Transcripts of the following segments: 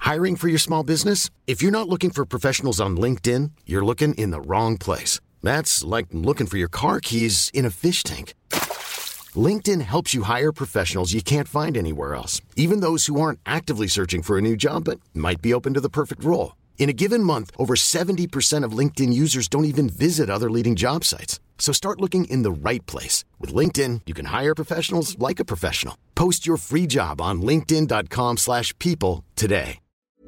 Hiring for your small business? If you're not looking for professionals on LinkedIn, you're looking in the wrong place. That's like looking for your car keys in a fish tank. LinkedIn helps you hire professionals you can't find anywhere else, even those who aren't actively searching for a new job but might be open to the perfect role. In a given month, over 70% of LinkedIn users don't even visit other leading job sites. So start looking in the right place. With LinkedIn, you can hire professionals like a professional. Post your free job on linkedin.com/people today.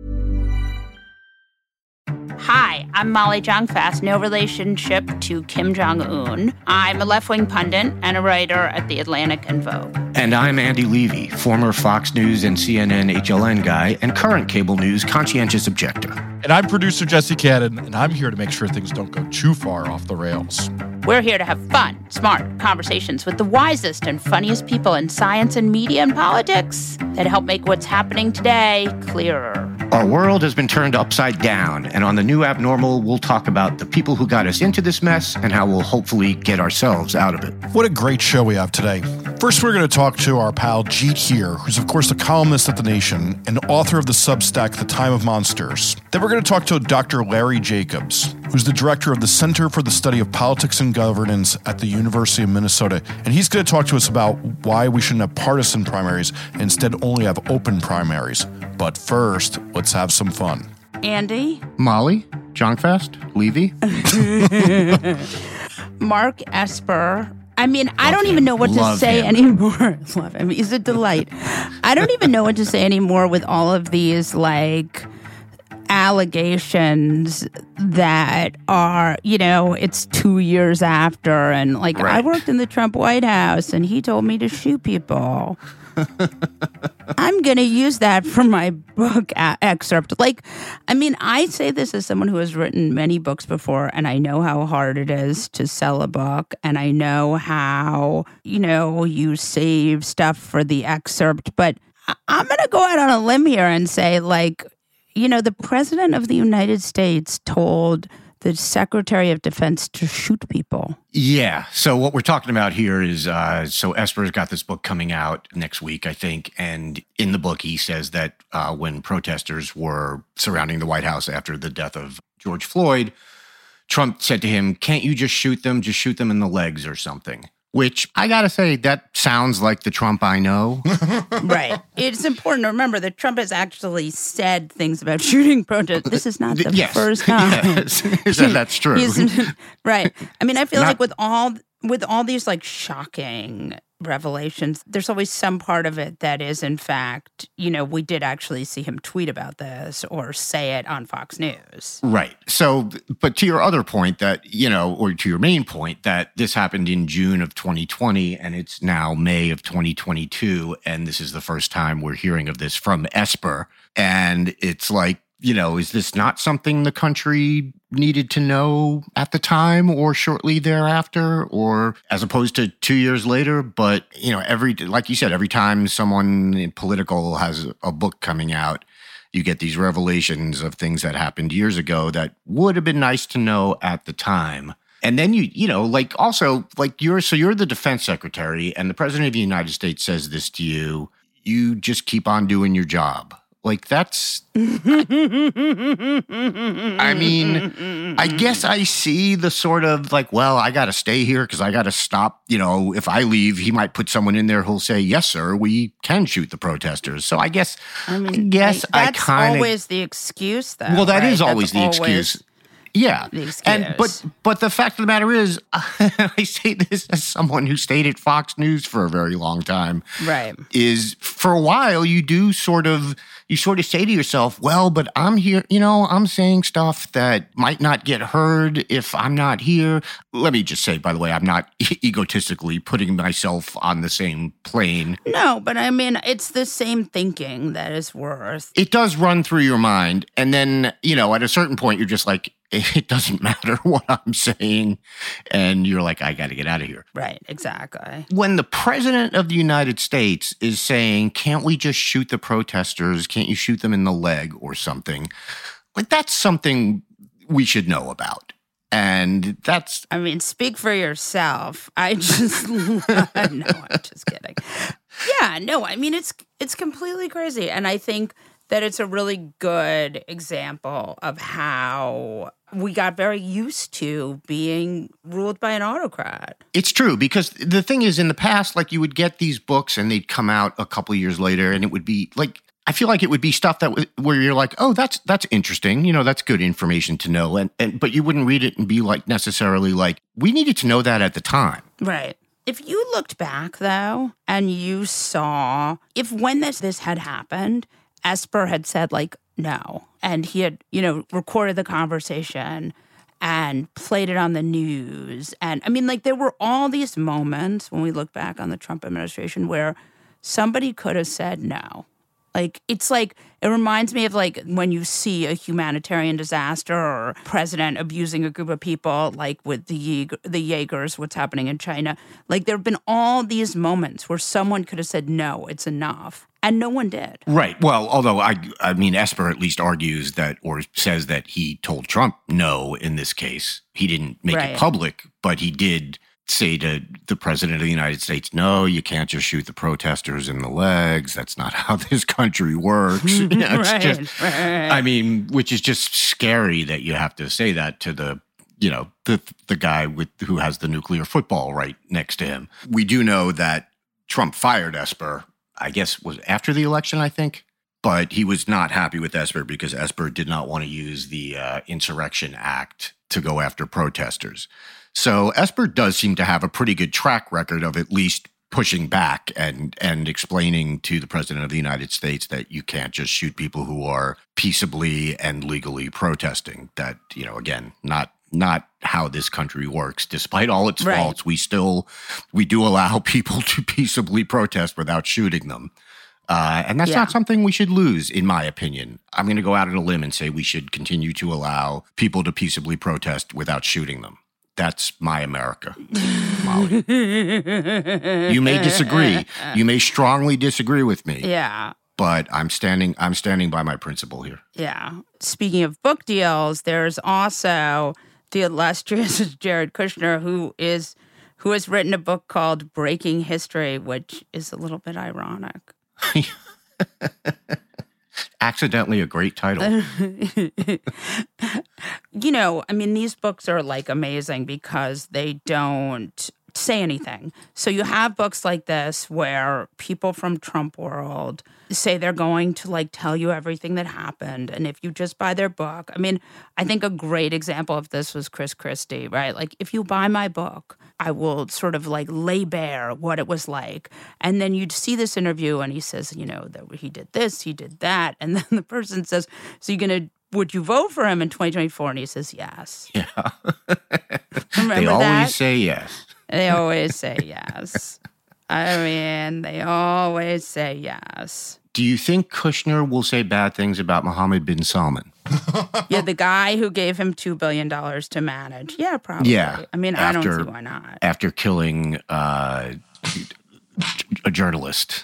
Hi, I'm Molly Jong-Fast, no relationship to Kim Jong-un. I'm a left-wing pundit and a writer at The Atlantic and Vogue. And I'm Andy Levy, former Fox News and CNN HLN guy and current cable news conscientious objector. And I'm producer Jesse Cannon, and I'm here to make sure things don't go too far off the rails. We're here to have fun, smart conversations with the wisest and funniest people in science and media and politics that help make what's happening today clearer. Our world has been turned upside down, and on the new Abnormal, we'll talk about the people who got us into this mess and how we'll hopefully get ourselves out of it. What a great show we have today. First, we're going to talk to our pal Jeet Heer, who's of course a columnist at The Nation and author of the Substack The Time of Monsters. Then we're going to talk to Dr. Larry Jacobs, who's the director of the Center for the Study of Politics and Governance at the University of Minnesota. And he's going to talk to us about why we shouldn't have partisan primaries and instead only have open primaries. But first, let's have some fun. Andy? Molly? Jong-Fast? Levy? Mark Esper. I mean, I don't even know what to say anymore. Love him. He's a delight. I don't even know what to say anymore with all of these, like, allegations that are, you know, it's 2 years after. And, like, right. I worked in the Trump White House, and he told me to shoot people. I'm going to use that for my book excerpt. Like, I mean, I say this as someone who has written many books before, and I know how hard it is to sell a book, and I know how, you know, you save stuff for the excerpt. But I'm going to go out on a limb here and say, like, you know, the President of the United States told the Secretary of Defense to shoot people. Yeah. So what we're talking about here is, so Esper's got this book coming out next week, I think. And in the book, he says that when protesters were surrounding the White House after the death of George Floyd, Trump said to him, "Can't you just shoot them? Just shoot them in the legs or something." Which, I gotta say, that sounds like the Trump I know. Right. It's important to remember that Trump has actually said things about shooting protests. This is not the first time. Yes, that's true. Right. I mean, I feel like with all these, like, shocking revelations, there's always some part of it that is, in fact, you know, we did actually see him tweet about this or say it on Fox News. Right. So, but to your other point that, you know, or to your main point that this happened in June of 2020 and it's now May of 2022, and this is the first time we're hearing of this from Esper. And it's like, you know, is this not something the country needed to know at the time or shortly thereafter, or as opposed to 2 years later? But, you know, like you said, every time someone political has a book coming out, you get these revelations of things that happened years ago that would have been nice to know at the time. And then you know, like also like you're the defense secretary and the president of the United States says this to you, you just keep on doing your job. Like, that's, I mean, I guess I see the sort of like, well, I got to stay here because I got to stop. You know, if I leave, he might put someone in there who'll say, yes, sir, we can shoot the protesters. So I guess, that's always the excuse, though. Well, that is always the excuse. Yeah. And but the fact of the matter is, I say this as someone who stayed at Fox News for a very long time. Right. Is for a while you sort of say to yourself, well, but I'm here, you know, I'm saying stuff that might not get heard if I'm not here. Let me just say, by the way, I'm not egotistically putting myself on the same plane. No, but I mean, it's the same thinking that is worth. It does run through your mind. And then, you know, at a certain point, you're just like, it doesn't matter what I'm saying. And you're like, I got to get out of here. Right, exactly. When the president of the United States is saying, can't we just shoot the protesters? Can't you shoot them in the leg or something? Like, that's something we should know about. And that's... I mean, speak for yourself. I just... no, I'm just kidding. Yeah, no, I mean, it's completely crazy. And I think that it's a really good example of how we got very used to being ruled by an autocrat. It's true, because the thing is, in the past, like, you would get these books and they'd come out a couple years later, and it would be like, I feel like it would be stuff where you're like, oh, that's interesting. That's good information to know. But you wouldn't read it and be like, necessarily like, we needed to know that at the time. Right. If you looked back, though, and you saw if when this had happened, Esper had said, like, no, and he had, recorded the conversation and played it on the news. And I mean, like, there were all these moments when we look back on the Trump administration where somebody could have said no. Like, it's like, it reminds me of like when you see a humanitarian disaster or president abusing a group of people, like with the Jaegers, what's happening in China. Like, there have been all these moments where someone could have said, no, it's enough. And no one did. Right. Well, although I mean, Esper at least argues that, or says that he told Trump no in this case. He didn't make it public, but he did say to the president of the United States, no, you can't just shoot the protesters in the legs. That's not how this country works. It's I mean, which is just scary that you have to say that to the guy who has the nuclear football right next to him. We do know that Trump fired Esper, I guess was after the election, I think. But he was not happy with Esper because Esper did not want to use the Insurrection Act to go after protesters. So Esper does seem to have a pretty good track record of at least pushing back and explaining to the president of the United States that you can't just shoot people who are peaceably and legally protesting. That, again, not how this country works. Despite all its faults, we do allow people to peaceably protest without shooting them. And that's not something we should lose, in my opinion. I'm going to go out on a limb and say we should continue to allow people to peaceably protest without shooting them. That's my America, Molly. You may disagree. You may strongly disagree with me. Yeah. But I'm standing by my principle here. Yeah. Speaking of book deals, there's also the illustrious Jared Kushner, who has written a book called Breaking History, which is a little bit ironic. Accidentally a great title. I mean, these books are like amazing because they don't say anything. So you have books like this where people from Trump world say they're going to like tell you everything that happened. And if you just buy their book, I mean, I think a great example of this was Chris Christie, right? Like, if you buy my book, I will sort of like lay bare what it was like. And then you'd see this interview and he says, that he did this, he did that. And then the person says, so would you vote for him in 2024? And he says, yes. Yeah. Remember they always that? say yes. They always say yes. I mean, they always say yes. Do you think Kushner will say bad things about Mohammed bin Salman? Yeah, the guy who gave him $2 billion to manage. Yeah, probably. Yeah. I mean, I don't see why not. After killing a journalist.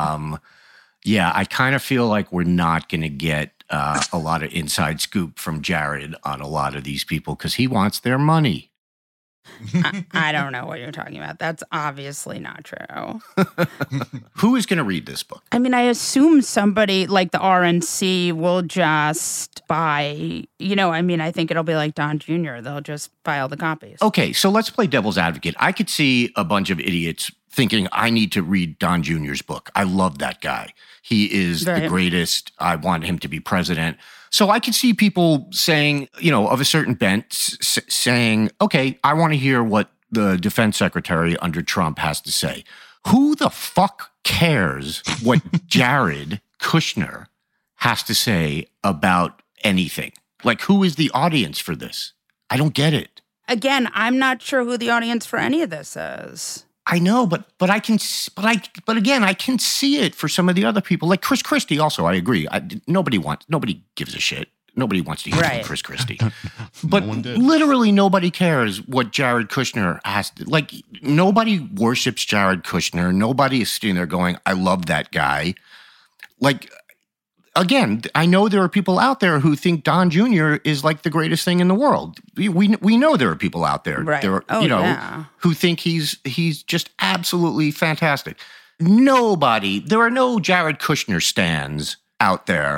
I kind of feel like we're not going to get a lot of inside scoop from Jared on a lot of these people because he wants their money. I don't know what you're talking about. That's obviously not true. Who is going to read this book? I mean, I assume somebody like the RNC will just buy, I think it'll be like Don Jr. They'll just buy all the copies. Okay, so let's play devil's advocate. I could see a bunch of idiots thinking, I need to read Don Jr.'s book. I love that guy. He is the greatest. I want him to be president. So I could see people saying, of a certain bent, saying, okay, I want to hear what the defense secretary under Trump has to say. Who the fuck cares what Jared Kushner has to say about anything? Like, who is the audience for this? I don't get it. Again, I'm not sure who the audience for any of this is. I know, but again, I can see it for some of the other people, like Chris Christie. Also, I agree. Nobody gives a shit. Nobody wants to hear from Chris Christie. But literally nobody cares what Jared Kushner has to, like, nobody worships Jared Kushner. Nobody is sitting there going, I love that guy. Like, again, I know there are people out there who think Don Jr. is like the greatest thing in the world. We know there are people out there, who think he's just absolutely fantastic. There are no Jared Kushner stans out there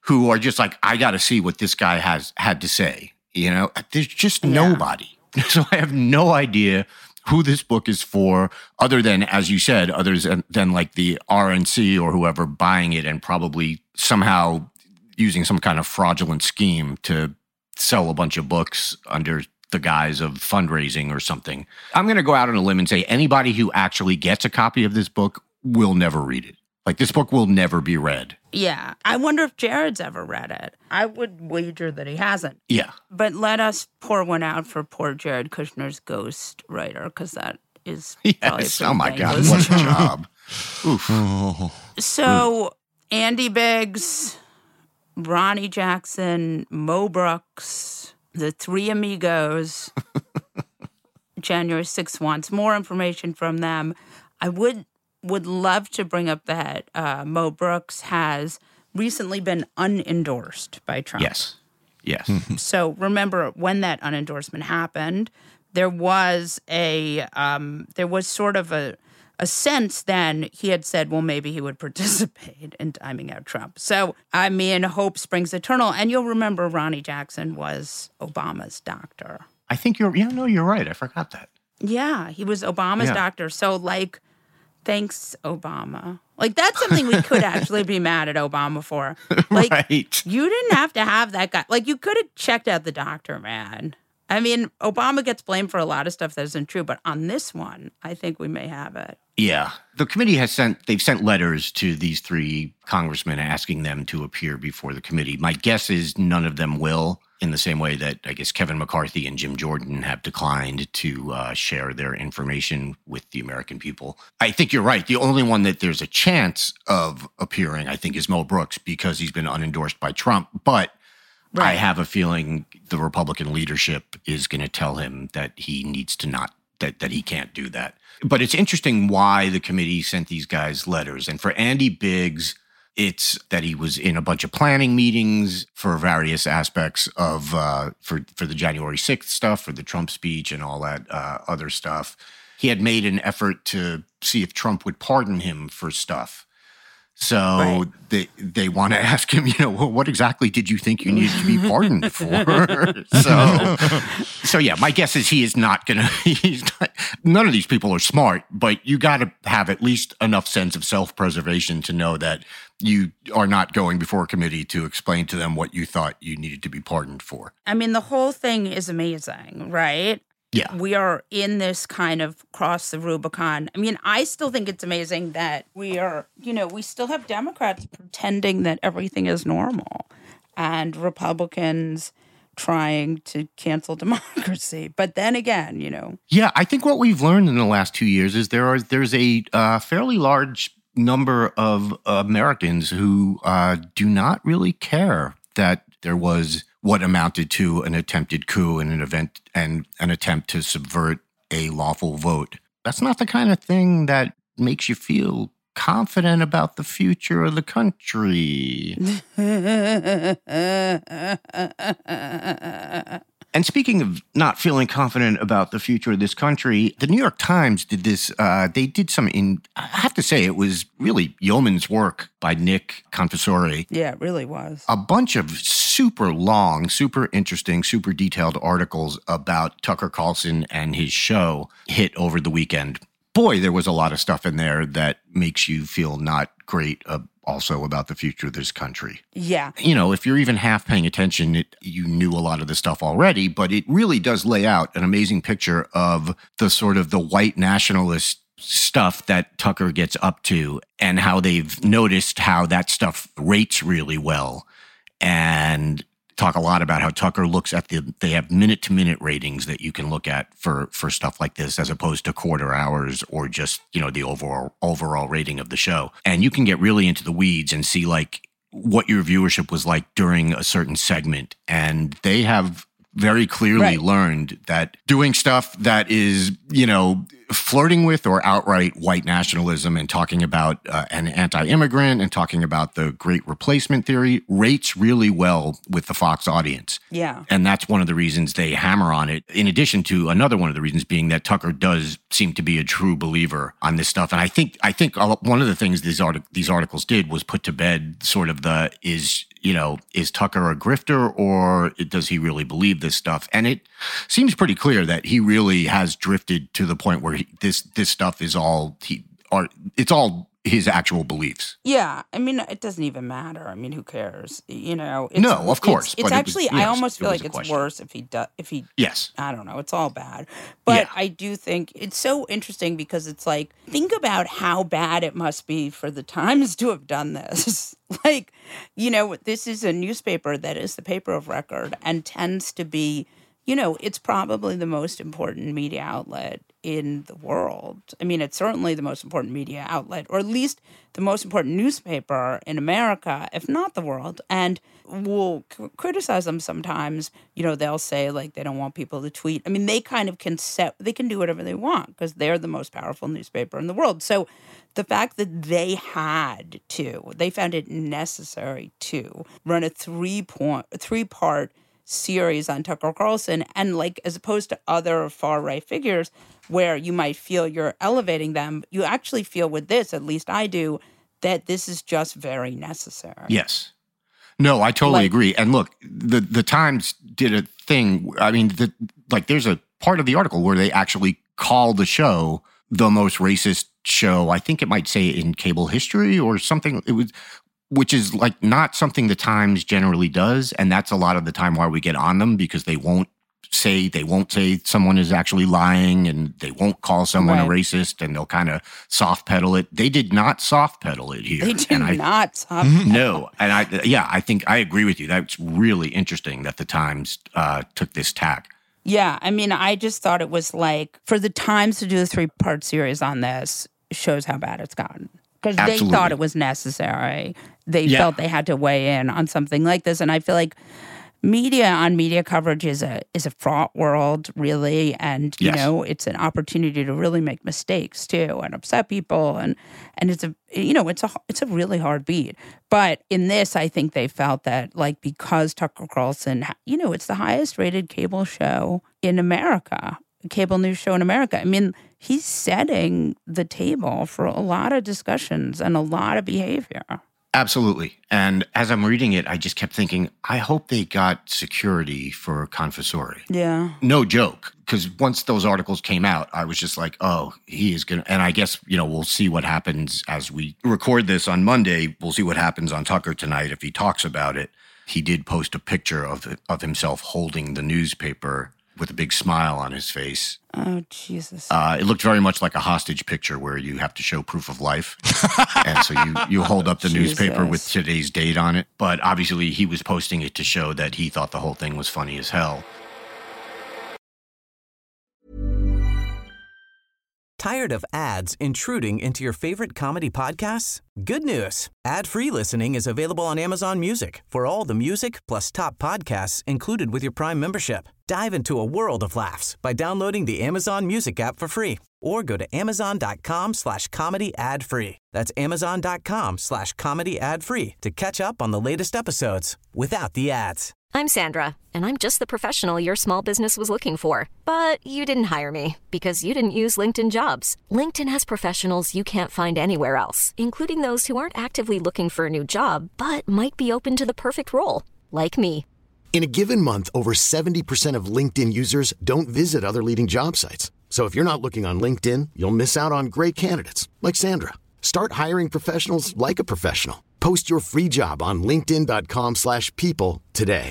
who are just like, I got to see what this guy had to say. You know, there's just nobody. So I have no idea who this book is for, other than, as you said, others than like the RNC or whoever buying it and probably somehow using some kind of fraudulent scheme to sell a bunch of books under the guise of fundraising or something. I'm going to go out on a limb and say anybody who actually gets a copy of this book will never read it. Like, this book will never be read. Yeah. I wonder if Jared's ever read it. I would wager that he hasn't. Yeah. But let us pour one out for poor Jared Kushner's ghost writer, because that is probably yes. Oh, my God. dangerous. What a job. Oof. So, Andy Biggs, Ronnie Jackson, Mo Brooks, the Three Amigos, January 6th wants more information from them. I would love to bring up that Mo Brooks has recently been unendorsed by Trump. Yes. So remember, when that unendorsement happened, there was sort of a sense then he had said, well, maybe he would participate in timing out Trump. So, I mean, hope springs eternal. And you'll remember Ronnie Jackson was Obama's doctor. I think you're right. I forgot that. Yeah, he was Obama's doctor. So, like, thanks, Obama. Like, that's something we could actually be mad at Obama for. Like, right. You didn't have to have that guy. Like, you could have checked out the doctor, man. I mean, Obama gets blamed for a lot of stuff that isn't true, but on this one, I think we may have it. Yeah. The committee they've sent letters to these three congressmen asking them to appear before the committee. My guess is none of them will, in the same way that I guess Kevin McCarthy and Jim Jordan have declined to share their information with the American people. I think you're right. The only one that there's a chance of appearing, I think, is Mo Brooks, because he's been unendorsed by Trump. But right. I have a feeling the Republican leadership is going to tell him that he needs to not, that he can't do that. But it's interesting why the committee sent these guys letters. And for Andy Biggs, it's that he was in a bunch of planning meetings for various aspects of, for the January 6th stuff, for the Trump speech and all that other stuff. He had made an effort to see if Trump would pardon him for stuff. So right. they want to ask him, well, what exactly did you think you needed to be pardoned for? So yeah, my guess is he is not going to, none of these people are smart, but you got to have at least enough sense of self-preservation to know that you are not going before a committee to explain to them what you thought you needed to be pardoned for. I mean, the whole thing is amazing, right? Yeah. We are in this kind of cross the Rubicon. I mean, I still think it's amazing that we are, we still have Democrats pretending that everything is normal and Republicans trying to cancel democracy. But then again, Yeah, I think what we've learned in the last 2 years is there's a fairly large number of Americans who do not really care that there was what amounted to an attempted coup and an attempt to subvert a lawful vote. That's not the kind of thing that makes you feel confident about the future of the country. And speaking of not feeling confident about the future of this country, the New York Times did this. They did I have to say, it was really yeoman's work by Nick Confessore. Yeah, it really was. A bunch of super long, super interesting, super detailed articles about Tucker Carlson and his show hit over the weekend. Boy, there was a lot of stuff in there that makes you feel not great also about the future of this country. Yeah. If you're even half paying attention, you knew a lot of this stuff already, but it really does lay out an amazing picture of the sort of the white nationalist stuff that Tucker gets up to and how they've noticed how that stuff rates really well, and talk a lot about how Tucker looks at they have minute-to-minute ratings that you can look at for stuff like this, as opposed to quarter hours or just, the overall rating of the show. And you can get really into the weeds and see like what your viewership was like during a certain segment. And they have very clearly learned that doing stuff that is, flirting with or outright white nationalism and talking about an anti-immigrant and talking about the great replacement theory rates really well with the Fox audience. Yeah. And that's one of the reasons they hammer on it, in addition to another one of the reasons being that Tucker does seem to be a true believer on this stuff. And I think one of the things these articles did was put to bed sort of is Tucker a grifter, or does he really believe this stuff? And it seems pretty clear that he really has drifted to the point where this stuff is it's all his actual beliefs. Yeah, I mean, it doesn't even matter. I mean, who cares? No, of course. It's actually, I almost feel like it's worse if he. Yes. I don't know. It's all bad, but yeah. I do think it's so interesting because it's like, think about how bad it must be for the Times to have done this. Like, this is a newspaper that is the paper of record and tends to be, it's probably the most important media outlet in the world. I mean, it's certainly the most important media outlet, or at least the most important newspaper in America, if not the world. And we'll criticize them sometimes. They'll say, like, they don't want people to tweet. I mean, they kind of they can do whatever they want because they're the most powerful newspaper in the world. So the fact that they found it necessary to run a three-part series on Tucker Carlson, and like, as opposed to other far-right figures where you might feel you're elevating them, you actually feel with this, at least I do, that this is just very necessary. Yes. No, I totally agree. And look, the Times did a thing. I mean, there's a part of the article where they actually call the show the most racist show, I think it might say, in cable history or something. Which is like not something the Times generally does. And that's a lot of the time why we get on them, because they won't say someone is actually lying, and they won't call someone a racist, and they'll kind of soft pedal it. They did not soft pedal it here. They did not soft pedal. No. And I think I agree with you. That's really interesting that the Times took this tack. Yeah. I mean, I just thought it was like, for the Times to do a 3-part series on this shows how bad it's gotten. Because they thought it was necessary. They felt they had to weigh in on something like this. And I feel like media coverage is a fraught world, really. And, it's an opportunity to really make mistakes, too, and upset people. And it's a really hard beat. But in this, I think they felt that, like, because Tucker Carlson, it's the highest rated cable show in America, cable news show in America. I mean, he's setting the table for a lot of discussions and a lot of behavior. Absolutely. And as I'm reading it, I just kept thinking, I hope they got security for Confessori. Yeah. No joke. Because once those articles came out, I was just like, oh, he is going to, and I guess, we'll see what happens as we record this on Monday. We'll see what happens on Tucker tonight if he talks about it. He did post a picture of himself holding the newspaper with a big smile on his face. Oh, Jesus. It looked very much like a hostage picture where you have to show proof of life. And so you hold up the newspaper with today's date on it. But obviously he was posting it to show that he thought the whole thing was funny as hell. Tired of ads intruding into your favorite comedy podcasts? Good news. Ad-free listening is available on Amazon Music for all the music plus top podcasts included with your Prime membership. Dive into a world of laughs by downloading the Amazon Music app for free, or go to amazon.com/comedy ad-free. That's amazon.com/comedy ad-free to catch up on the latest episodes without the ads. I'm Sandra, and I'm just the professional your small business was looking for. But you didn't hire me because you didn't use LinkedIn Jobs. LinkedIn has professionals you can't find anywhere else, including those who aren't actively looking for a new job, but might be open to the perfect role, like me. In a given month, over 70% of LinkedIn users don't visit other leading job sites. So if you're not looking on LinkedIn, you'll miss out on great candidates like Sandra. Start hiring professionals like a professional. Post your free job on linkedin.com/people today.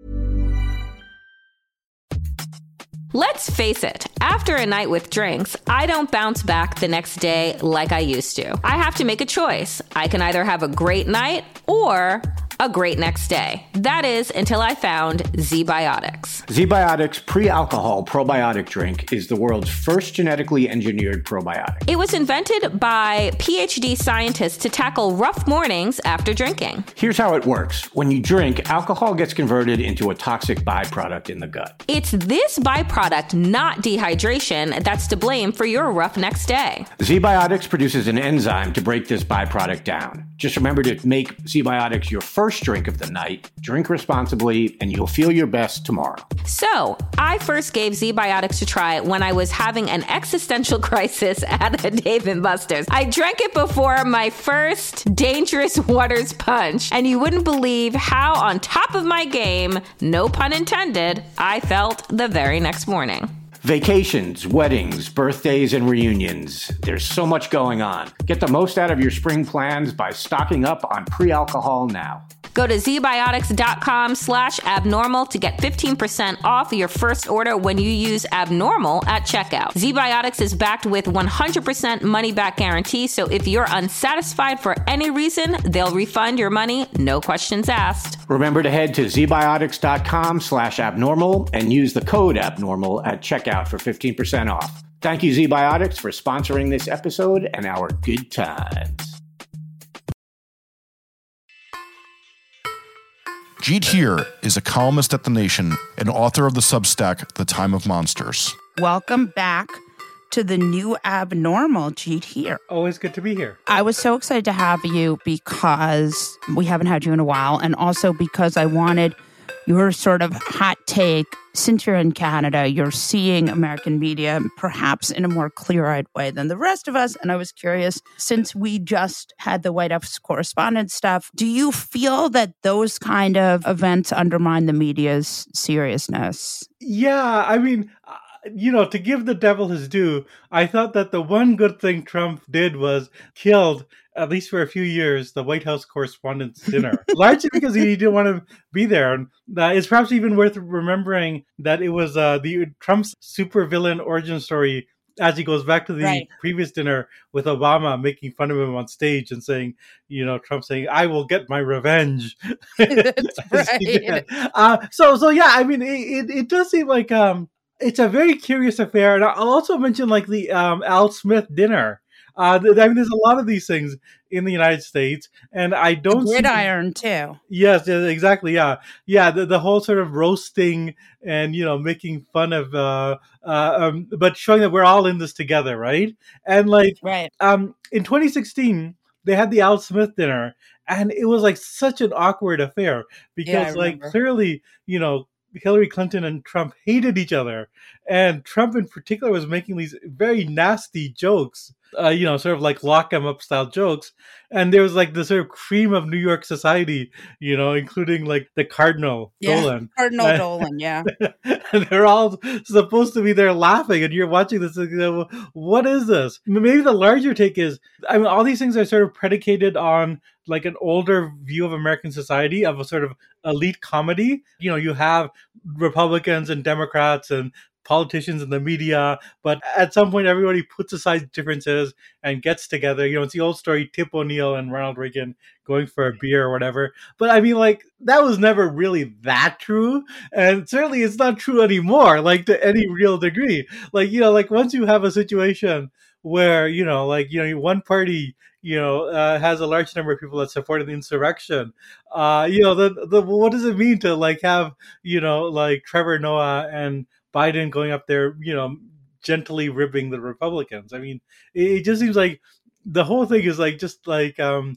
Let's face it, after a night with drinks, I don't bounce back the next day like I used to. I have to make a choice. I can either have a great night or a great next day. That is, until I found ZBiotics. ZBiotics Pre-Alcohol Probiotic Drink is the world's first genetically engineered probiotic. It was invented by PhD scientists to tackle rough mornings after drinking. Here's how it works. When you drink, alcohol gets converted into a toxic byproduct in the gut. It's this byproduct, not dehydration, that's to blame for your rough next day. ZBiotics produces an enzyme to break this byproduct down. Just remember to make ZBiotics your first drink of the night, drink responsibly, and you'll feel your best tomorrow. So, I first gave ZBiotics a try when I was having an existential crisis at a Dave & Buster's. I drank it before my first Dangerous Waters punch, and you wouldn't believe how on top of my game, no pun intended, I felt the very next morning. Vacations, weddings, birthdays, and reunions. There's so much going on. Get the most out of your spring plans by stocking up on pre-alcohol now. Go to zbiotics.com/abnormal to get 15% off your first order when you use abnormal at checkout. ZBiotics is backed with 100% money-back guarantee, so if you're unsatisfied for any reason, they'll refund your money, no questions asked. Remember to head to zbiotics.com/abnormal and use the code abnormal at checkout for 15% off. Thank you, ZBiotics, for sponsoring this episode and our good times. Jeet Heer is a columnist at The Nation and author of the Substack, The Time of Monsters. Welcome back to the new abnormal, Jeet Heer. Always good to be here. I was so excited to have you because we haven't had you in a while, and also because I wanted your sort of hot take. Since you're in Canada, you're seeing American media perhaps in a more clear-eyed way than the rest of us. And I was curious, since we just had the White House correspondent stuff, do you feel that those kind of events undermine the media's seriousness? Yeah, I mean, to give the devil his due, I thought that the one good thing Trump did was killed, at least for a few years, the White House Correspondents' Dinner. Largely because he didn't want to be there. And it's perhaps even worth remembering that it was Trump's supervillain origin story as he goes back to the previous dinner with Obama making fun of him on stage and saying, Trump saying, "I will get my revenge." That's right. So yeah, I mean, it does seem like it's a very curious affair. And I'll also mention like the Al Smith dinner. I mean, there's a lot of these things in the United States, and I don't see gridiron too. Yes, exactly. Yeah. The whole sort of roasting and making fun of, but showing that we're all in this together, right? And like, in 2016, they had the Al Smith dinner, and it was like such an awkward affair because, clearly, Hillary Clinton and Trump hated each other, and Trump in particular was making these very nasty jokes. Sort of like lock 'em up style jokes. And there was like the sort of cream of New York society, including like the Cardinal Dolan. Cardinal Dolan, yeah. And they're all supposed to be there laughing, and you're watching this and what is this? Maybe the larger take is, I mean, all these things are sort of predicated on like an older view of American society, of a sort of elite comedy. You have Republicans and Democrats and politicians in the media, but at some point everybody puts aside differences and gets together. It's the old story, Tip O'Neill and Ronald Reagan going for a beer or whatever. But I mean, like, that was never really that true, and certainly it's not true anymore, like to any real degree. Like, once you have a situation where one party has a large number of people that supported the insurrection, what does it mean to like have like Trevor Noah and Biden going up there, gently ribbing the Republicans? I mean, it just seems like the whole thing is like, just like,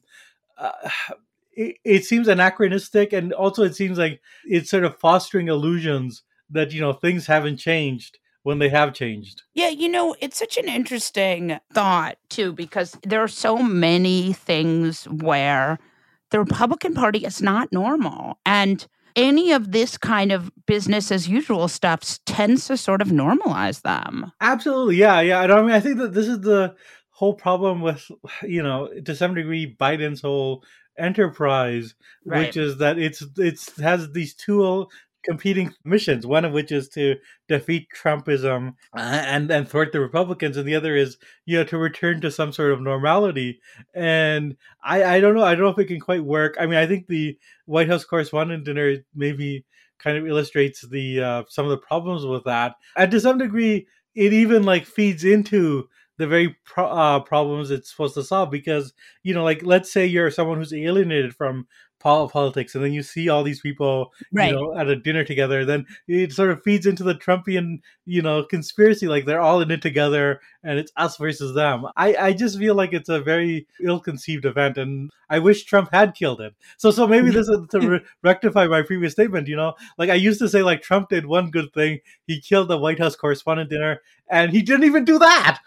it seems anachronistic. And also it seems like it's sort of fostering illusions that, things haven't changed when they have changed. Yeah, it's such an interesting thought too, because there are so many things where the Republican Party is not normal. And any of this kind of business as usual stuff tends to sort of normalize them. Absolutely. Yeah. I mean, I think that this is the whole problem with, to some degree, Biden's whole enterprise, which is that it has these two competing missions, one of which is to defeat Trumpism and thwart the Republicans, and the other is, to return to some sort of normality. And I don't know. I don't know if it can quite work. I mean, I think the White House Correspondent Dinner maybe kind of illustrates the some of the problems with that. And to some degree, it even like feeds into the very problems it's supposed to solve, because like, let's say you're someone who's alienated from politics, and then you see all these people Right. at a dinner together, then it sort of feeds into the Trumpian conspiracy, like they're all in it together and it's us versus them. I just feel like it's a very ill-conceived event, and I wish Trump had killed it. So maybe this is to rectify my previous statement. Like, I used to say, like, Trump did one good thing: he killed the White House Correspondent Dinner, and he didn't even do that.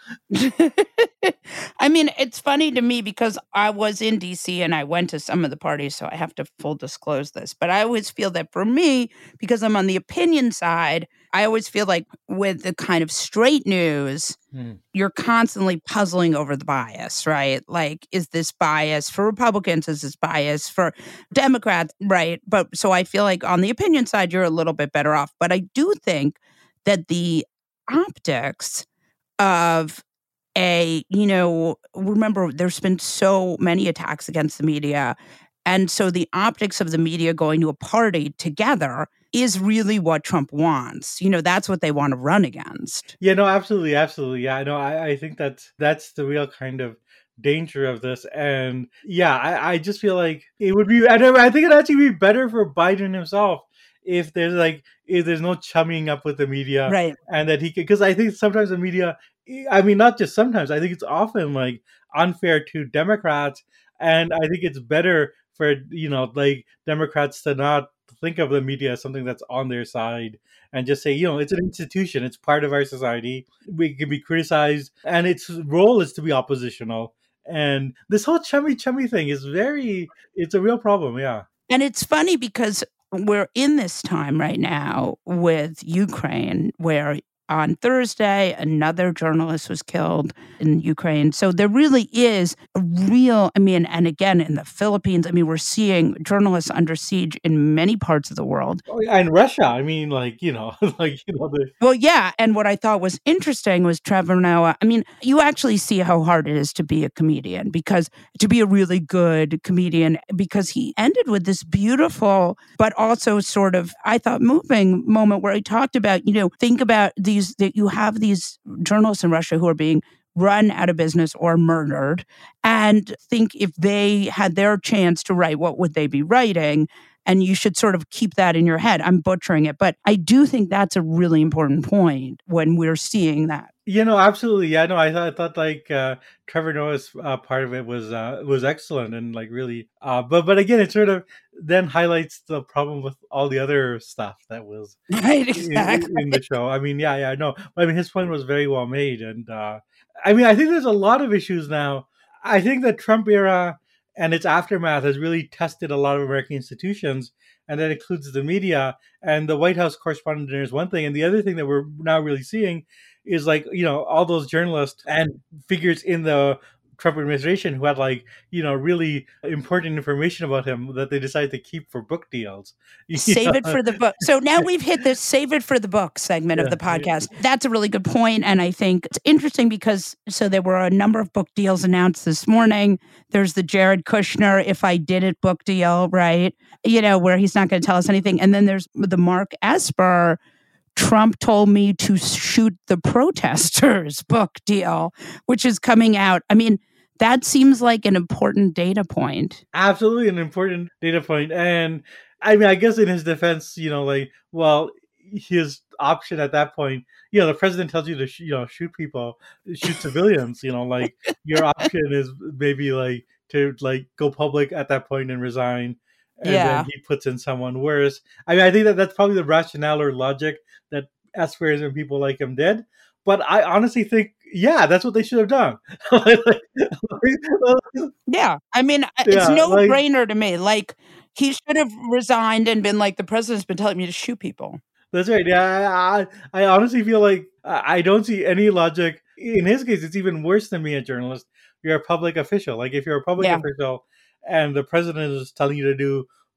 I mean, it's funny to me because I was in DC and I went to some of the parties, so I have to full disclose this. But I always feel that for me, because I'm on the opinion side, I always feel like with the kind of straight news, you're constantly puzzling over the bias, right? Like, is this bias for Republicans? Is this bias for Democrats, right? But so I feel like on the opinion side, you're a little bit better off. But I do think that the optics of remember, there's been so many attacks against the media. And so the optics of the media going to a party together is really what Trump wants. That's what they want to run against. Yeah, no, absolutely. Absolutely. Yeah, no, I think that's the real kind of danger of this. And yeah, I just feel like it would be, I think it'd actually be better for Biden himself if there's no chumming up with the media. Right. And that he could, because I think sometimes the media, I mean, not just sometimes, I think it's often like unfair to Democrats. And I think it's better for, like, Democrats to not think of the media as something that's on their side and just say, it's an institution. It's part of our society. We can be criticized, and its role is to be oppositional. And this whole chummy thing is it's a real problem. Yeah. And it's funny because we're in this time right now with Ukraine, where on Thursday, another journalist was killed in Ukraine. So there really is a real, and again, in the Philippines, we're seeing journalists under siege in many parts of the world. Oh, yeah, and Russia, Well, yeah. And what I thought was interesting was Trevor Noah. You actually see how hard it is to be a comedian, because to be a really good comedian, because he ended with this beautiful, but also sort of, I thought, moving moment where he talked about, think about that you have these journalists in Russia who are being run out of business or murdered, and think if they had their chance to write, what would they be writing? And you should sort of keep that in your head. I'm butchering it, but I do think that's a really important point when we're seeing that. Absolutely. Yeah, no, I thought like Trevor Noah's part of it was excellent and like really, but again, it sort of then highlights the problem with all the other stuff that was right, exactly. in the show. Yeah, no, his point was very well made, and I think there's a lot of issues now. I think the Trump era and its aftermath has really tested a lot of American institutions, and that includes the media. And the White House Correspondent Dinner is one thing, and the other thing that we're now really seeing is like, all those journalists and figures in the Trump administration who had like, really important information about him that they decided to keep for book deals. Save it for the book. So now we've hit the save it for the book segment of the podcast. That's a really good point. And I think it's interesting because there were a number of book deals announced this morning. There's the Jared Kushner If I Did It book deal, right? Where he's not going to tell us anything. And then there's the Mark Esper Trump told me to shoot the protesters book deal, which is coming out. That seems like an important data point. Absolutely an important data point. And I guess in his defense, his option at that point, the president tells you to, shoot people, shoot civilians, your option is maybe to go public at that point and resign. And then he puts in someone worse. I think that's probably the rationale or logic that Esper's and people like him did. But I honestly think, that's what they should have done. It's no-brainer to me. Like, he should have resigned and been like, the president's been telling me to shoot people. That's right. Yeah, I honestly feel like I don't see any logic. In his case, it's even worse than being a journalist. You're a public official. Like, if you're a public official and the president is telling you to do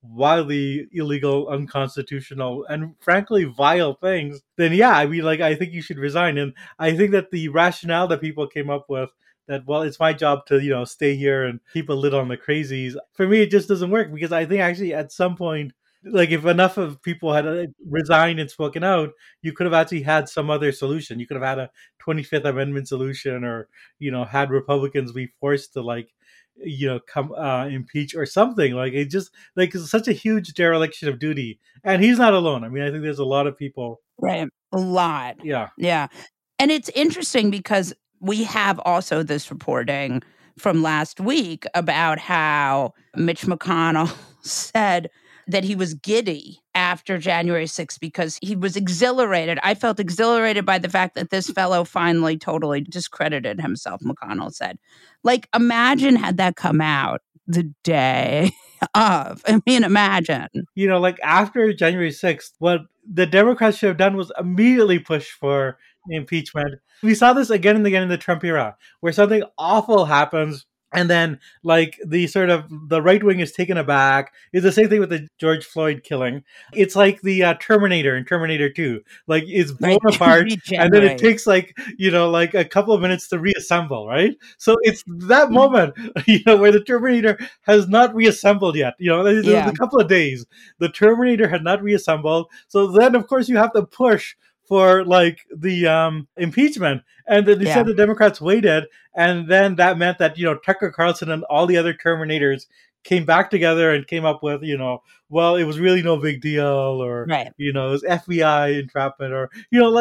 wildly illegal, unconstitutional, and frankly vile things, then yeah, I mean, like, I think you should resign. And I think that the rationale that people came up with, that, well, it's my job to, stay here and keep a lid on the crazies, for me, it just doesn't work, because I think actually at some point, like, if enough of people had resigned and spoken out, you could have actually had some other solution. You could have had a 25th Amendment solution, or, had Republicans be forced to, like, come impeach or something. Like, it just, like, it's such a huge dereliction of duty. And he's not alone. I mean, I think there's a lot of people. Right. A lot. Yeah. Yeah. And it's interesting because we have also this reporting from last week about how Mitch McConnell said that he was giddy after January 6th because he was exhilarated. I felt exhilarated by the fact that this fellow finally totally discredited himself, McConnell said. Like, imagine had that come out the day of. I mean, imagine. Like, after January 6th, what the Democrats should have done was immediately push for impeachment. We saw this again and again in the Trump era, where something awful happens, and then, like, the right wing is taken aback. It's the same thing with the George Floyd killing. It's like the Terminator in Terminator 2. Like, it's blown apart, and then it takes, like, like a couple of minutes to reassemble, right? So it's that moment, where the Terminator has not reassembled yet. There's a couple of days. The Terminator had not reassembled. So then, of course, you have to push for, like, the impeachment. And then instead the Democrats waited, and then that meant that, Tucker Carlson and all the other Terminators came back together and came up with, well, it was really no big deal, or, right. It was FBI entrapment, or,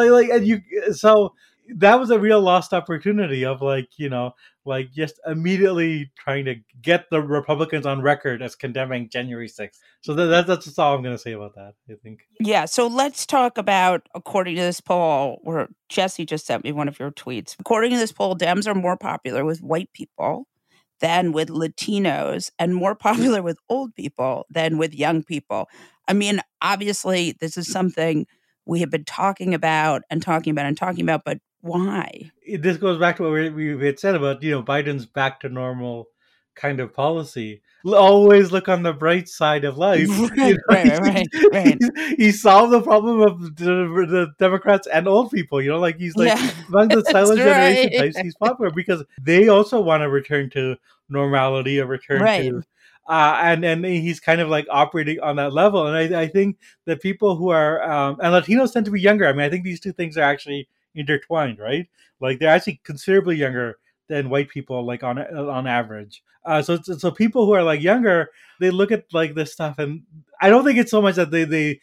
so that was a real lost opportunity of, like, just immediately trying to get the Republicans on record as condemning January 6th. So that's just all I'm going to say about that, I think. Yeah, so let's talk about, according to this poll, where Jesse just sent me one of your tweets. According to this poll, Dems are more popular with white people than with Latinos, and more popular with old people than with young people. I mean, obviously, this is something we have been talking about, but why? This goes back to what we had said about, Biden's back to normal kind of policy. Always look on the bright side of life. Right. He solved the problem of the Democrats and old people. Like, he's like, among the silent generation types, he's popular because they also want to return to normality, a return to and he's kind of like operating on that level. And I think that people who are and Latinos tend to be younger. I mean, I think these two things are actually intertwined, right? Like, they're actually considerably younger than white people, like, on average. So people who are, like, younger, they look at, like, this stuff, and I don't think it's so much that they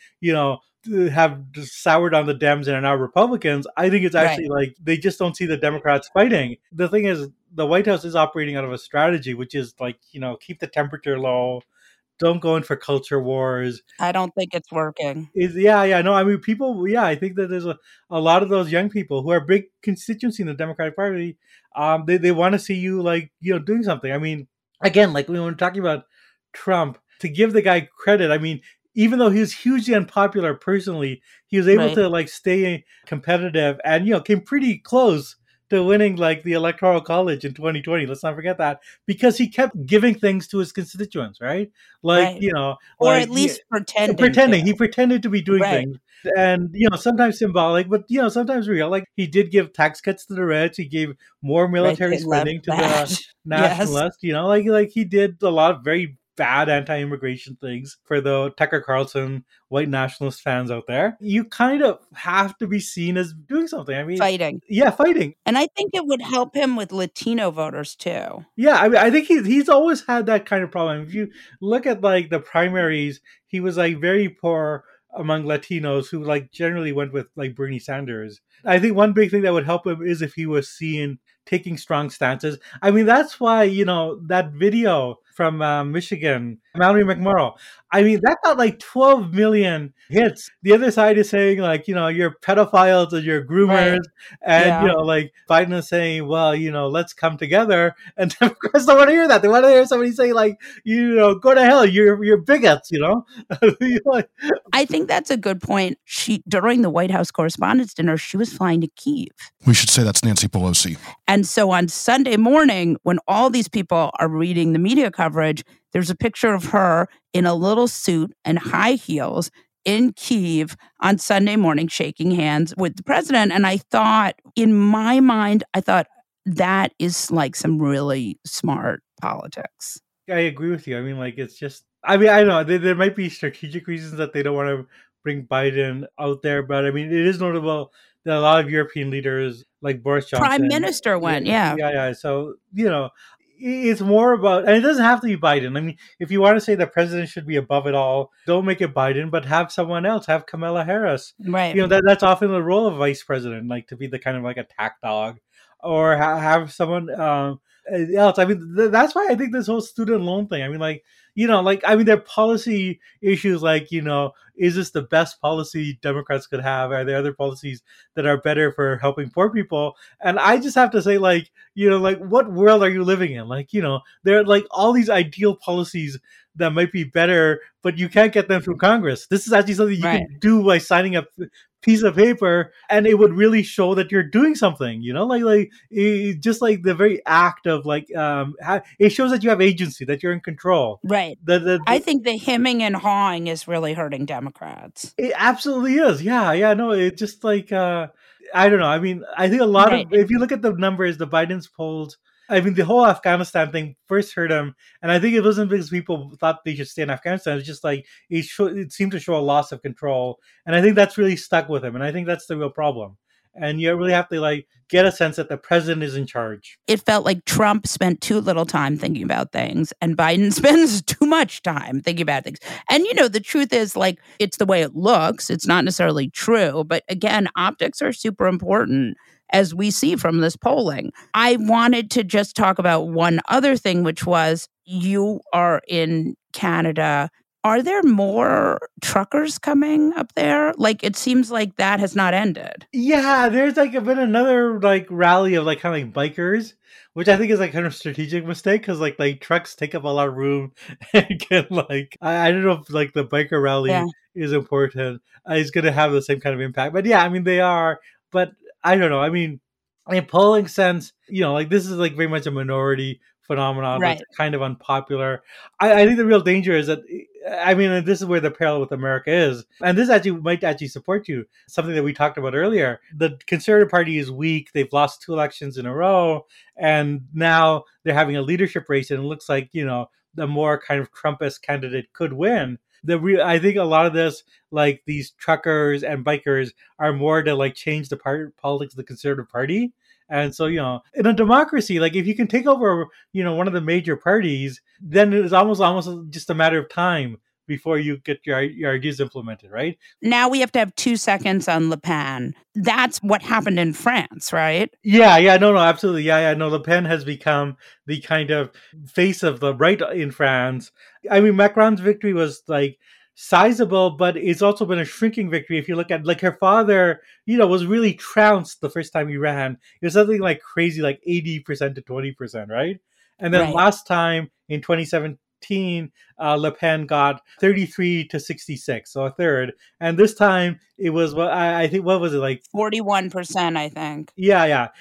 have soured on the Dems and are now Republicans. I think it's actually like they just don't see the Democrats fighting. The thing is, the White House is operating out of a strategy, which is, like, keep the temperature low. Don't go in for culture wars. I don't think it's working. No, I mean, people, I think that there's a lot of those young people who are big constituency in the Democratic Party. They want to see you, like, doing something. I mean, again, like, when we're talking about Trump, to give the guy credit, I mean, even though he was hugely unpopular personally, he was able to, like, stay competitive and, came pretty close to winning, like, the Electoral College in 2020. Let's not forget that, because he kept giving things to his constituents, right? Like, or like, at least pretending. He pretended to be doing things. And, sometimes symbolic, but, sometimes real. Like, he did give tax cuts to the rich. He gave more military spending to the nationalists. Like he did a lot of very bad anti-immigration things for the Tucker Carlson white nationalist fans out there. You kind of have to be seen as doing something. I mean, fighting. Yeah, fighting. And I think it would help him with Latino voters too. Yeah, I mean, I think he's always had that kind of problem. If you look at, like, the primaries, he was, like, very poor among Latinos who, like, generally went with, like, Bernie Sanders. I think one big thing that would help him is if he was seen taking strong stances. I mean, that's why, that video from Michigan, Mallory McMorrow, I mean, that got like 12 million hits. The other side is saying, like, you're pedophiles and you're groomers. And, like, Biden is saying, well, let's come together. And Democrats don't want to hear that. They want to hear somebody say, like, go to hell. You're bigots, I think that's a good point. During the White House Correspondents' Dinner, she was flying to Kyiv. We should say that's Nancy Pelosi. And so on Sunday morning, when all these people are reading the media coverage, There's a picture of her in a little suit and high heels in Kyiv on Sunday morning shaking hands with the president. And I thought, in my mind, that is like some really smart politics. I agree with you. I mean, like, it's just, I mean, I don't know, there might be strategic reasons that they don't want to bring Biden out there, but I mean, it is notable that a lot of European leaders, like Boris Johnson, Prime Minister went, yeah. So, it's more about, and it doesn't have to be Biden. I mean, if you want to say the president should be above it all, don't make it Biden, but have someone else, have Kamala Harris. Right. That's often the role of vice president, like to be the kind of like attack dog, or have someone else. I mean, that's why I think this whole student loan thing, I mean, like, there are policy issues like, is this the best policy Democrats could have? Are there other policies that are better for helping poor people? And I just have to say, like, what world are you living in? Like, there are like all these ideal policies that might be better, but you can't get them from Congress. This is actually something you can do by signing a piece of paper, and it would really show that you're doing something, just like the very act of like, it shows that you have agency, that you're in control. Right. I think the hemming and hawing is really hurting Democrats. It absolutely is. Yeah. No, it's just like, I don't know. I mean, I think a lot of, if you look at the numbers, the Biden's polls, I mean, the whole Afghanistan thing first hurt him, and I think it wasn't because people thought they should stay in Afghanistan. It's just like it seemed to show a loss of control, and I think that's really stuck with him, and I think that's the real problem. And you really have to like get a sense that the president is in charge. It felt like Trump spent too little time thinking about things, and Biden spends too much time thinking about things. And, the truth is, like, it's the way it looks. It's not necessarily true. But again, optics are super important, as we see from this polling. I wanted to just talk about one other thing, which was, you are in Canada. Are there more truckers coming up there? Like, it seems like that has not ended. Yeah, there's like been another like rally of like kind of like bikers, which I think is like kind of strategic mistake, because like trucks take up a lot of room and can like, I don't know if like the biker rally is important. It's going to have the same kind of impact. But yeah, I mean, they are, but I don't know. I mean, in polling sense, like this is like very much a minority phenomenon. That's kind of unpopular. I think the real danger is that, I mean, this is where the parallel with America is. And this might support you. Something that we talked about earlier. The Conservative Party is weak. They've lost 2 elections in a row. And now they're having a leadership race. And it looks like, the more kind of Trumpist candidate could win. I think a lot of this, like these truckers and bikers, are more to like change the politics of the Conservative Party. And so, in a democracy, like if you can take over, one of the major parties, then it's almost just a matter of time before you get your ideas implemented, right? Now we have to have 2 seconds on Le Pen. That's what happened in France, right? Yeah, no, absolutely. Yeah, no, Le Pen has become the kind of face of the right in France. I mean, Macron's victory was like sizable, but it's also been a shrinking victory. If you look at like her father, was really trounced the first time he ran. It was something like crazy, like 80% to 20%, right? And then last time in 2017, Le Pen got 33 to 66, so a third. And this time it was, I think, what was it, like 41%, I think. Yeah,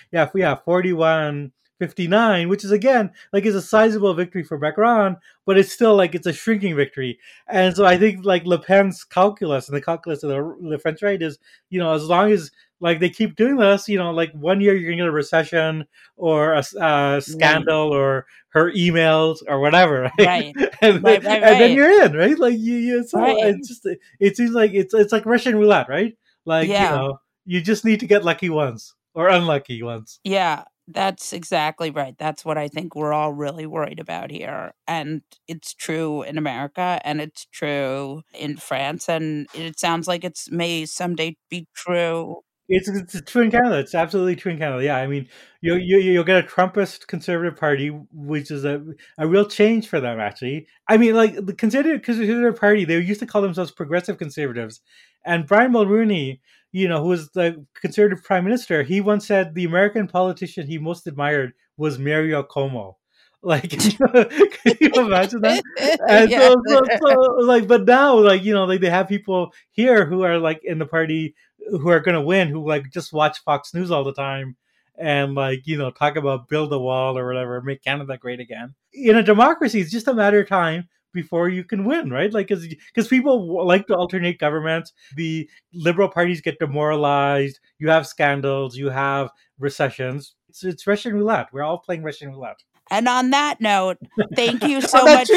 41-59, which is again like is a sizable victory for Macron, but it's still like it's a shrinking victory. And so I think like Le Pen's calculus and the calculus of the French right is, as long as like they keep doing this, like 1 year you're gonna get a recession or a scandal or her emails or whatever, right? And then you're in, right? Like it seems like it's like Russian roulette, right? Like you just need to get lucky once or unlucky once. Yeah. That's exactly right. That's what I think we're all really worried about here. And it's true in America, and it's true in France, and it sounds like it may someday be true. It's true in Canada. It's absolutely true in Canada. Yeah, I mean, you'll get a Trumpist Conservative Party, which is a real change for them, actually. I mean, like the Conservative Party, they used to call themselves Progressive Conservatives. And Brian Mulroney, who was the Conservative Prime Minister, he once said the American politician he most admired was Mario Cuomo. Like, can you imagine that? And so, like, but now, like, like they have people here who are like in the party who are going to win, who like just watch Fox News all the time and talk about build a wall or whatever, make Canada great again. In a democracy, it's just a matter of time before you can win, right? Because people like to alternate governments. The liberal parties get demoralized. You have scandals. You have recessions. It's Russian roulette. We're all playing Russian roulette. And on that note, thank you so much.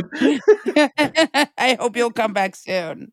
I hope you'll come back soon.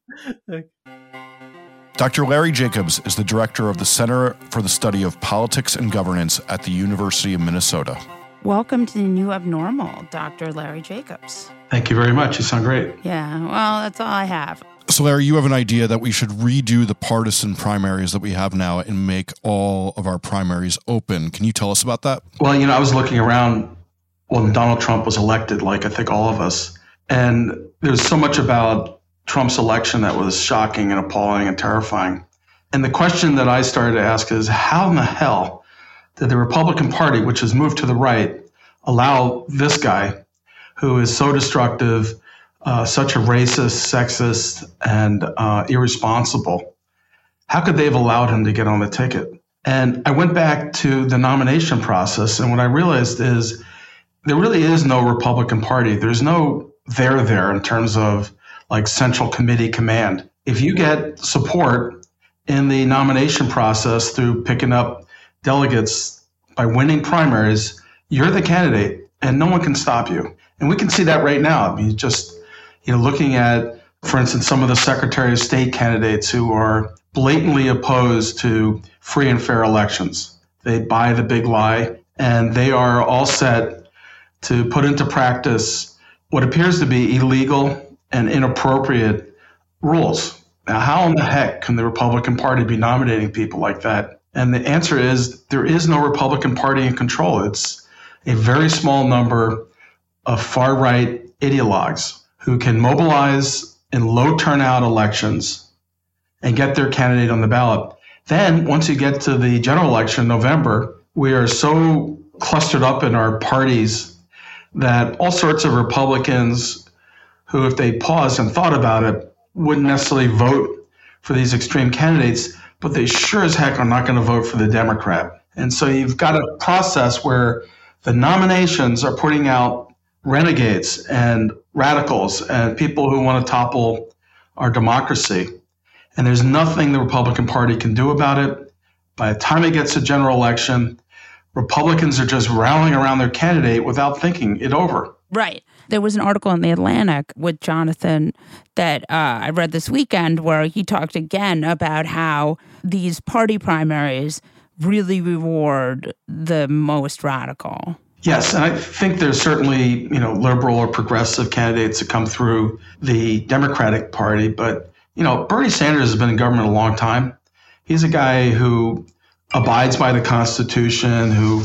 Dr. Larry Jacobs is the director of the Center for the Study of Politics and Governance at the University of Minnesota. Welcome to the New Abnormal, Dr. Larry Jacobs. Thank you very much. You sound great. Yeah, well, that's all I have. So, Larry, you have an idea that we should redo the partisan primaries that we have now and make all of our primaries open. Can you tell us about that? Well, I was looking around when Donald Trump was elected, like I think all of us, and there's so much about Trump's election that was shocking and appalling and terrifying. And the question that I started to ask is, how in the hell did the Republican Party, which has moved to the right, allow this guy, who is so destructive, such a racist, sexist, and irresponsible, how could they have allowed him to get on the ticket? And I went back to the nomination process, and what I realized is there really is no Republican Party. There's no there in terms of like central committee command. If you get support in the nomination process through picking up delegates by winning primaries, you're the candidate and no one can stop you. And we can see that right now. I mean, just looking at, for instance, some of the Secretary of State candidates who are blatantly opposed to free and fair elections. They buy the big lie, and they are all set to put into practice what appears to be illegal and inappropriate rules. Now, how in the heck can the Republican Party be nominating people like that? And the answer is there is no Republican Party in control. It's a very small number of far-right ideologues who can mobilize in low turnout elections and get their candidate on the ballot. Then, once you get to the general election in November, we are so clustered up in our parties that all sorts of Republicans who, if they paused and thought about it, wouldn't necessarily vote for these extreme candidates, but they sure as heck are not going to vote for the Democrat. And so you've got a process where the nominations are putting out renegades and radicals and people who want to topple our democracy. And there's nothing the Republican Party can do about it. By the time it gets to general election, Republicans are just rallying around their candidate without thinking it over. Right. There was an article in The Atlantic with Jonathan that I read this weekend where he talked again about how these party primaries really reward the most radical. Yes, and I think there's certainly, liberal or progressive candidates that come through the Democratic Party, but, Bernie Sanders has been in government a long time. He's a guy who abides by the Constitution, who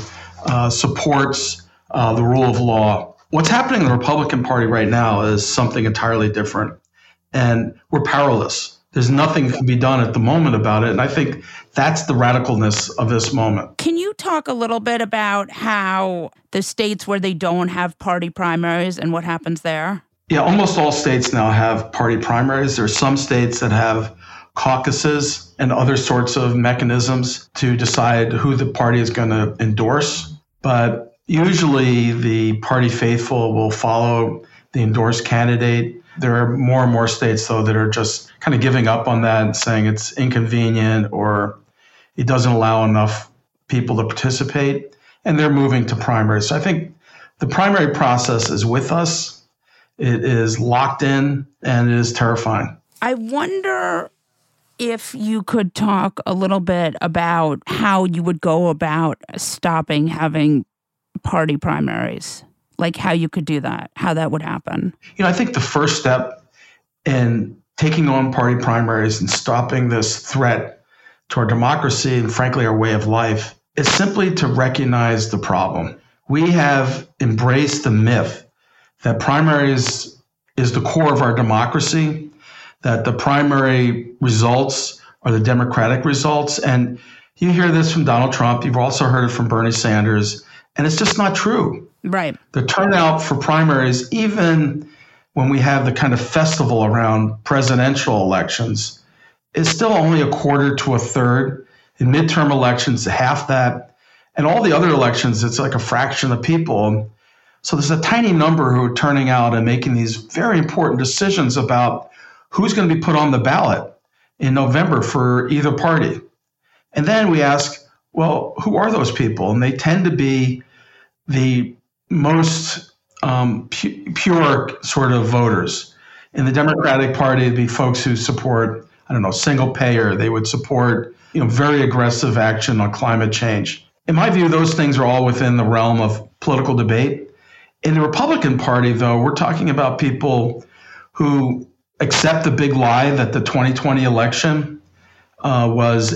supports the rule of law. What's happening in the Republican Party right now is something entirely different, and we're powerless. There's nothing that can be done at the moment about it, and I think that's the radicalness of this moment. Can you talk a little bit about how the states where they don't have party primaries and what happens there? Yeah, almost all states now have party primaries. There are some states that have caucuses and other sorts of mechanisms to decide who the party is going to endorse. But usually the party faithful will follow the endorsed candidate. There are more and more states, though, that are just kind of giving up on that and saying it's inconvenient or it doesn't allow enough people to participate, and they're moving to primaries. So I think the primary process is with us. It is locked in, and it is terrifying. I wonder if you could talk a little bit about how you would go about stopping having party primaries, like how you could do that, how that would happen. I think the first step in taking on party primaries and stopping this threat to our democracy and, frankly, our way of life is simply to recognize the problem. We have embraced the myth that primaries is the core of our democracy, that the primary results are the Democratic results. And you hear this from Donald Trump. You've also heard it from Bernie Sanders. And it's just not true. Right. The turnout for primaries, even when we have the kind of festival around presidential elections, is still only a quarter to a third. In midterm elections, half that. And all the other elections, it's like a fraction of people. So there's a tiny number who are turning out and making these very important decisions about who's going to be put on the ballot in November for either party. And then we ask, well, who are those people? And they tend to be the most pure sort of voters. In the Democratic Party, it'd be folks who support, single payer. They would support, very aggressive action on climate change. In my view, those things are all within the realm of political debate. In the Republican Party, though, we're talking about people who accept the big lie that the 2020 election was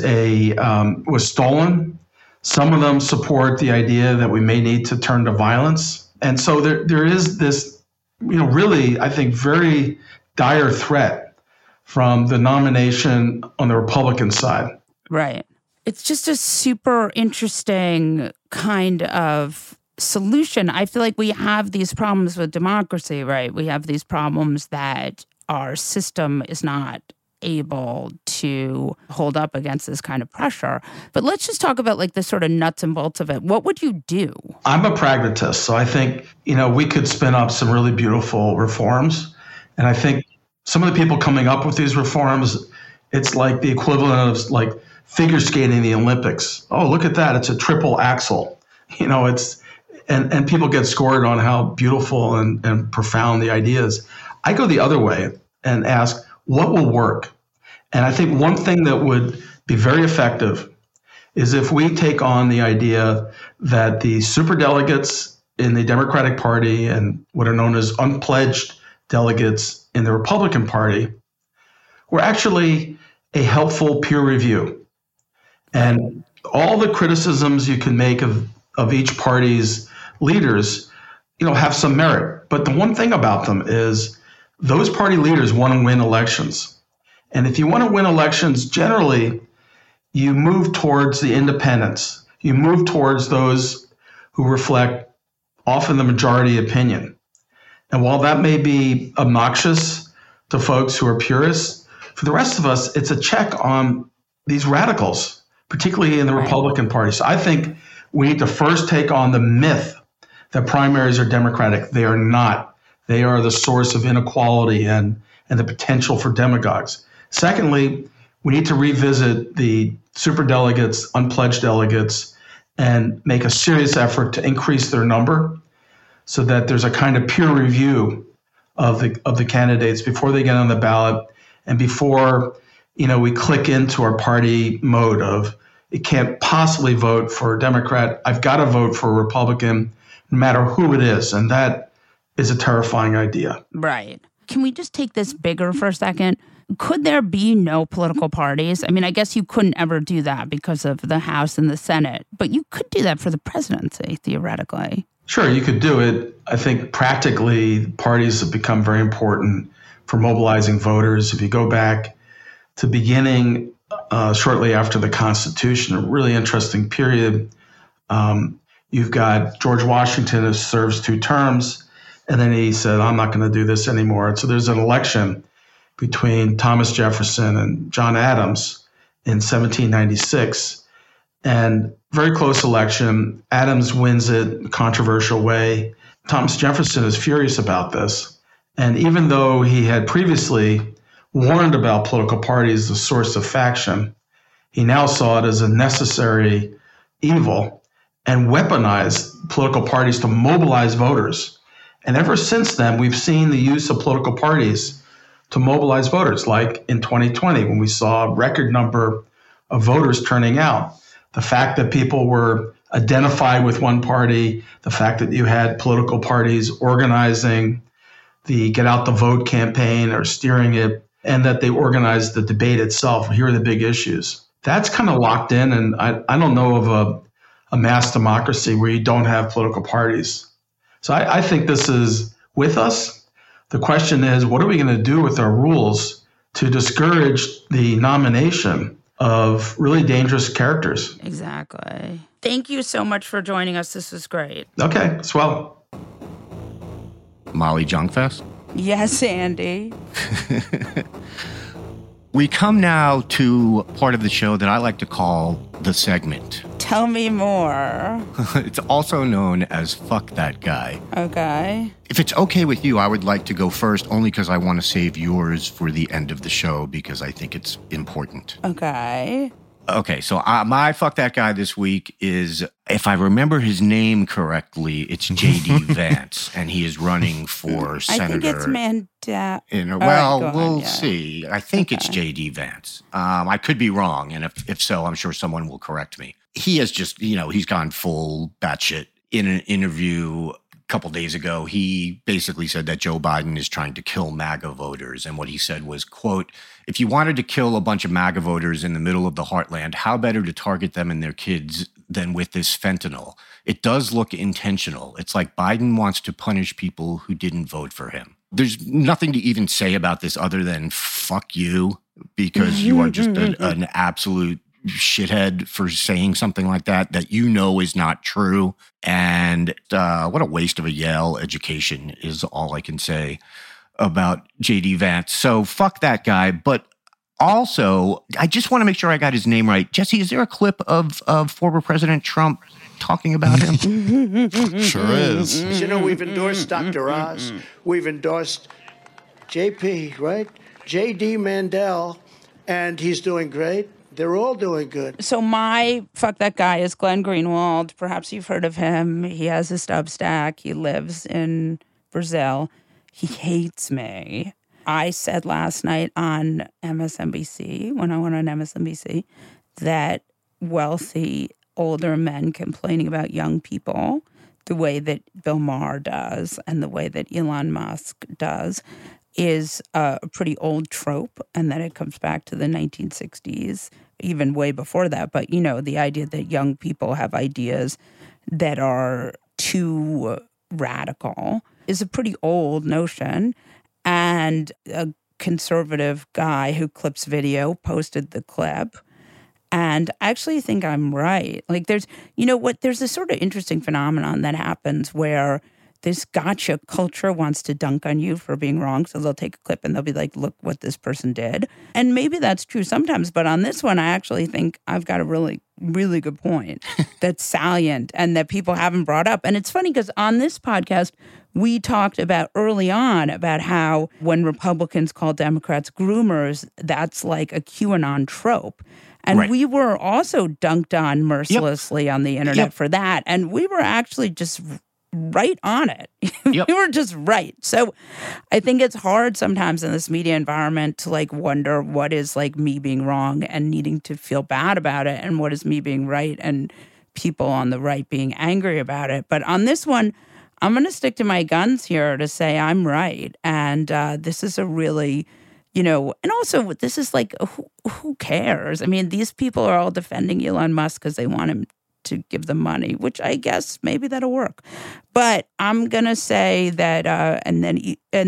stolen. Some of them support the idea that we may need to turn to violence. And so there is this, really, I think, very dire threat from the nomination on the Republican side. Right. It's just a super interesting kind of solution. I feel like we have these problems with democracy, right? We have these problems that our system is not able to hold up against this kind of pressure. But let's just talk about like the sort of nuts and bolts of it. What would you do? I'm a pragmatist, so I think, we could spin up some really beautiful reforms. And I think some of the people coming up with these reforms, it's like the equivalent of like figure skating in the Olympics. Oh, look at that. It's a triple axel. And people get scored on how beautiful and profound the idea is. I go the other way and ask, what will work? And I think one thing that would be very effective is if we take on the idea that the superdelegates in the Democratic Party and what are known as unpledged delegates in the Republican Party were actually a helpful peer review. And all the criticisms you can make of each party's leaders, have some merit. But the one thing about them is those party leaders want to win elections. And if you want to win elections, generally, you move towards the independents. You move towards those who reflect often the majority opinion. And while that may be obnoxious to folks who are purists, for the rest of us, it's a check on these radicals, particularly in the Republican Party. So I think we need to first take on the myth that primaries are democratic. They are not. They are the source of inequality and the potential for demagogues. Secondly, we need to revisit the superdelegates, unpledged delegates, and make a serious effort to increase their number so that there's a kind of peer review of the candidates before they get on the ballot and before we click into our party mode of it can't possibly vote for a Democrat. I've got to vote for a Republican, no matter who it is. And that is a terrifying idea. Right. Can we just take this bigger for a second? Could there be no political parties? I mean, I guess you couldn't ever do that because of the House and the Senate, but you could do that for the presidency, theoretically. Sure, you could do it. I think practically parties have become very important for mobilizing voters. If you go back to beginning shortly after the Constitution, a really interesting period. You've got George Washington who serves 2 terms, and then he said, I'm not going to do this anymore. And so there's an election between Thomas Jefferson and John Adams in 1796, and very close election. Adams wins it in a controversial way. Thomas Jefferson is furious about this. And even though he had previously warned about political parties as a source of faction, he now saw it as a necessary evil and weaponized political parties to mobilize voters. And ever since then, we've seen the use of political parties to mobilize voters, like in 2020, when we saw a record number of voters turning out. The fact that people were identified with one party, the fact that you had political parties organizing the Get Out the Vote campaign or steering it, and that they organized the debate itself. Here are the big issues. That's kind of locked in, and I don't know of a mass democracy where you don't have political parties. So I think this is with us. The question is, what are we going to do with our rules to discourage the nomination of really dangerous characters? Exactly. Thank you so much for joining us. This was great. Okay, swell. Molly Jong-Fast? Yes, Andy. We come now to part of the show that I like to call the segment. Tell me more. It's also known as Fuck That Guy. Okay. If it's okay with you, I would like to go first, only because I want to save yours for the end of the show because I think it's important. Okay. Okay, so my Fuck That Guy this week is, if I remember his name correctly, it's J.D. Vance, and he is running for senator. I think it's Mandel. We'll see. I think it's J.D. Vance. I could be wrong, and if so, I'm sure someone will correct me. He has just, he's gone full batshit. In an interview a couple days ago, he basically said that Joe Biden is trying to kill MAGA voters. And what he said was, quote, if you wanted to kill a bunch of MAGA voters in the middle of the heartland, how better to target them and their kids than with this fentanyl? It does look intentional. It's like Biden wants to punish people who didn't vote for him. There's nothing to even say about this other than fuck you, because you are just an absolute shithead for saying something like that is not true. And what a waste of a Yale education is all I can say about J.D. Vance. So fuck that guy. But also, I just want to make sure I got his name right. Jesse, is there a clip of former President Trump talking about him? Sure is. We've endorsed Dr. Oz. We've endorsed JP, right? J.D. Mandel, and he's doing great. They're all doing good. So my Fuck That Guy is Glenn Greenwald. Perhaps you've heard of him. He has a Substack. He lives in Brazil. He hates me. I said last night on MSNBC, when I went on MSNBC, that wealthy older men complaining about young people, the way that Bill Maher does and the way that Elon Musk does, is a pretty old trope, and that it comes back to the 1960s, even way before that. But, the idea that young people have ideas that are too radical is a pretty old notion. And a conservative guy who clips video posted the clip. And I actually think I'm right. Like there's this sort of interesting phenomenon that happens where this gotcha culture wants to dunk on you for being wrong. So they'll take a clip and they'll be like, look what this person did. And maybe that's true sometimes. But on this one, I actually think I've got a really, really good point that's salient and that people haven't brought up. And it's funny because on this podcast, we talked about early on about how when Republicans call Democrats groomers, that's like a QAnon trope. And we were also dunked on mercilessly on the internet for that. And we were actually just right on it. We were just right. So I think it's hard sometimes in this media environment to wonder what is me being wrong and needing to feel bad about it, and what is me being right and people on the right being angry about it. But on this one, I'm going to stick to my guns here to say I'm right. And this is a really, and also this is who cares? I mean, these people are all defending Elon Musk because they want him to give them money, which I guess maybe that'll work. But I'm going to say that, and then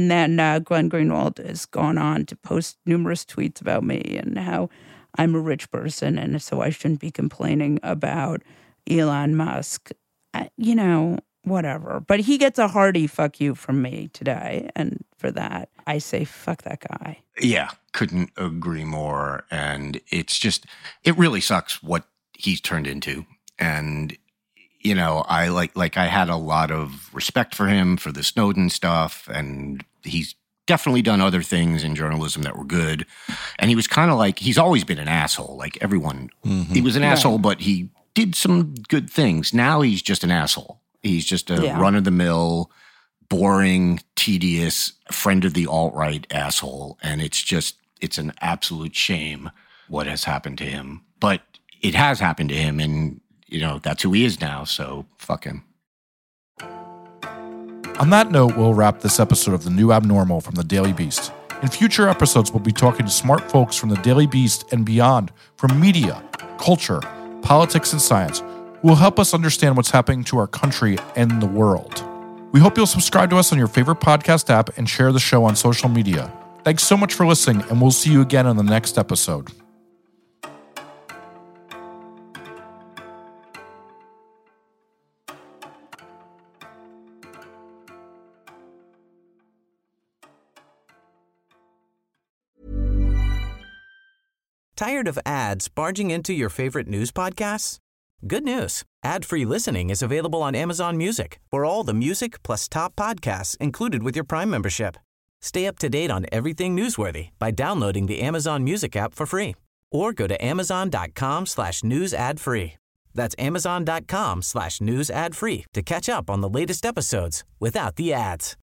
Glenn Greenwald has gone on to post numerous tweets about me and how I'm a rich person, and so I shouldn't be complaining about Elon Musk. Whatever. But he gets a hearty fuck you from me today, and for that, I say fuck that guy. Yeah, couldn't agree more. And it's just, it really sucks what he's turned into. And, I I had a lot of respect for him for the Snowden stuff, and he's definitely done other things in journalism that were good. And he was kind of he's always been an asshole, like everyone. Mm-hmm. He was an asshole, but he did some good things. Now he's just an asshole. He's just a run-of-the-mill, boring, tedious, friend of the alt-right asshole. And it's an absolute shame what has happened to him. But it has happened to him, and, that's who he is now, so fuck him. On that note, we'll wrap this episode of The New Abnormal from The Daily Beast. In future episodes, we'll be talking to smart folks from The Daily Beast and beyond, from media, culture, politics, and science, who will help us understand what's happening to our country and the world. We hope you'll subscribe to us on your favorite podcast app and share the show on social media. Thanks so much for listening, and we'll see you again on the next episode. Tired of ads barging into your favorite news podcasts? Good news. Ad-free listening is available on Amazon Music for all the music plus top podcasts included with your Prime membership. Stay up to date on everything newsworthy by downloading the Amazon Music app for free or go to amazon.com/news ad free. That's amazon.com/news ad free to catch up on the latest episodes without the ads.